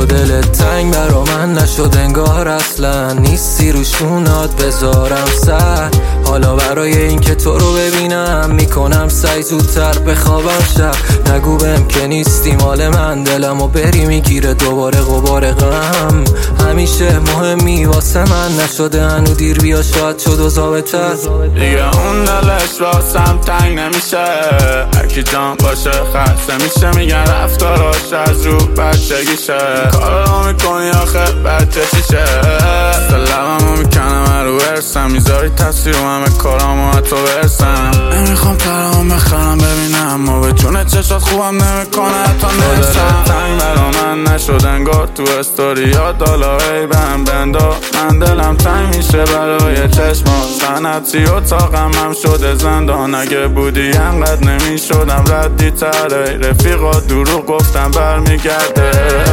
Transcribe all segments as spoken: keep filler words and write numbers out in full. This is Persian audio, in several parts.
دلت تنگ برا من نشد انگار اصلا نیستی روشونات بذارم سر. حالا برای این که تو رو ببینم میکنم سعی زودتر بخوابم شب. نگو بهم که نیستی مال من دلمو بری میگیره دوباره غبار غم. همیشه مهمی واسه من نشده هنو دیر بیا شاید شد و ضابطه دیگه اون دلش واسم تنگ نمیشه. هرکی جان باشه خسته میشه میگن رفتاراش از رو بچگیشه. کارا میکنی آخه بچه چیشه. لبمو میکنم رو برسم میذاری تصویر و همه کارامو حتی برسم. نمیخوام ترام بخرم ببینم ما به جون چشات خوبم نمیکنه حتی نرسم. تنگ برا من نشد انگار تو استوریات حالا ای بهم بندا. من دلم تنگ میشه برای چشما سنتی اتاقم هم شده زندان. اگه بودی انقدر نمیشدم ردی تره. رفیقا دروغ گفتم برمیگرده.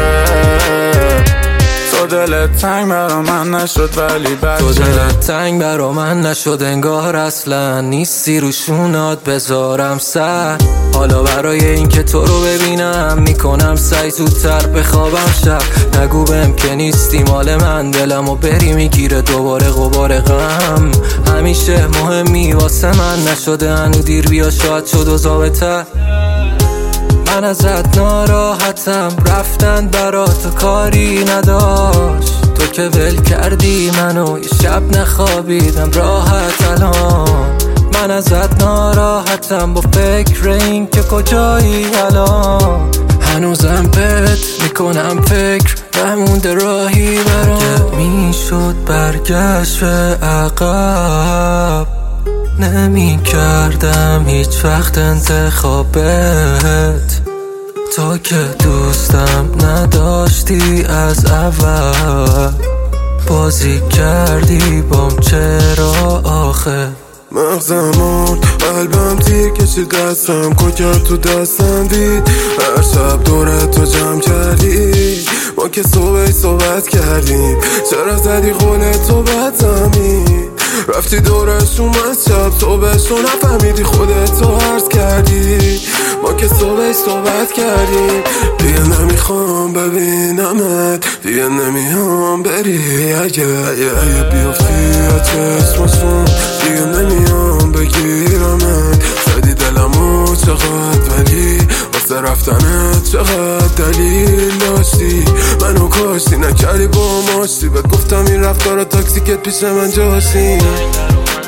تو دلت تنگ برا من نشد ولی بچه تو دلت تنگ برا من نشد انگار اصلا نیستی روشونات بذارم سر. حالا برای این که تو رو ببینم میکنم سعی زودتر بخوابم شب. نگو بهم که نیستی مال من دلمو بری میگیره دوباره غبار غم. همیشه مهمی واسه من نشده هنو دیر بیا شاید شد و ضابطه. من ازت ناراحتم رفتن برا تو کاری نداشت. تو که ول کردی منو یه شب نخوابیدم راحت الان. من ازت ناراحتم با فکر این که کجایی الان. هنوزم بهت میکنم فکر نمونده راهی برام. که میشد برگشت به عقب نمی کردم هیچ وقت انتخابت. تو که دوستم نداشتی از اول بازی کردی بام چرا آخه. مغزمون قلبم تیر کشید دستم کوکر تو دستم دید. هر شب دورت تو جمع کردی ما که صبح صحبت کردیم. چرا زدی قول تو بد زمین رفتی دورش اومد شب صبحش تو نفهمیدی خودت تو عرض کردی. ما که صبح صحبت کردیم. دیگه نمیخوام ببینمت دیگه نمیام بری. اگه اگه بیافتی از چشماشون دیگه نمیام بگیرمت. زدی دلمو چقدر ولی واسه رفتنت چقدر دلیل داشتی. منو کاشتی نکردی با ماشتی. بهت گفتم این رفتارا تاکسیکت پیش من جاشتی.